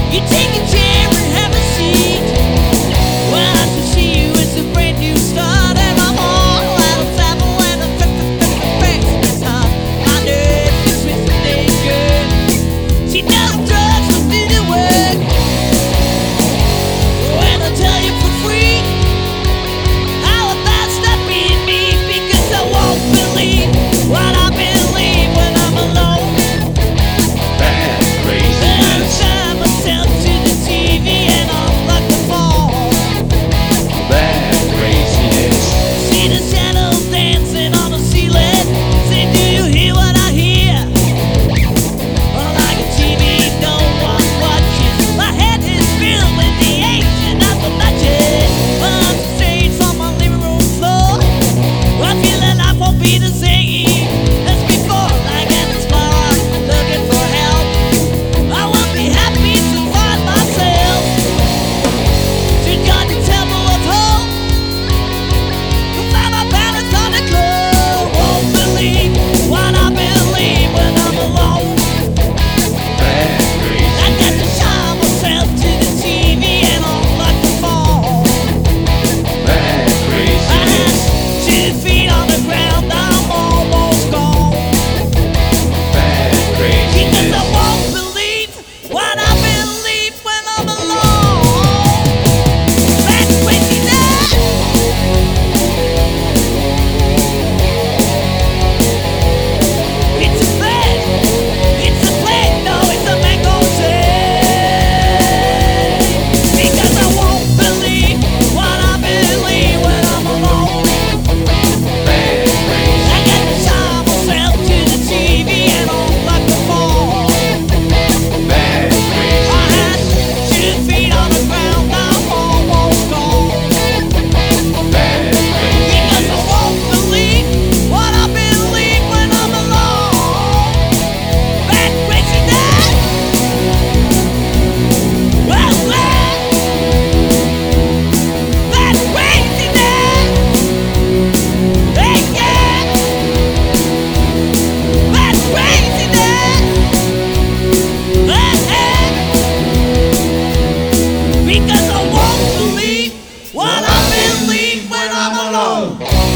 You take a chair and have a seat. Well, I should see you, it's a brand new start. And I'm all out of travel and I'm this time. My nerves are twisted naked. See, now drugs will do the work. When I tell you for free, how about stop being me? Because I won't believe what I believe when I'm alone. Bad craziness. Then I tie myself to the TV and unlock the phone. Bad craziness. See the shadows dancing on the ceiling. Say, do you hear what I hear? Well, like a TV, no one watches. My head is filled with the ancient of the budget. Well, I'm stage on my living room floor. I feel that life won't be the same as before. Like an explorer looking for help. I won't be happy to find myself to God the temple of hope. To find my balance on the globe. Won't believe what I believe when I'm alone. Bad I got to craziness. tie myself to the TV and unlock the phone. Bad I craziness. had 2 feet on the ground, I'm almost gone. Bad Because craziness. I won't believe what I believe when I'm alone. That's craziness. It's a plan. It's a plan. No, it's a mango because I won't believe what I believe when I'm alone. Bad I got to craziness. tie myself to the TV and unlock the phone. Bad I had craziness. 2 feet on the ground, I'm almost gone. Bad Because I craziness. won't believe what I believe when I'm alone. That craziness. Well, that craziness. Hey, yeah. That craziness. Because I won't believe what I believe when I'm alone.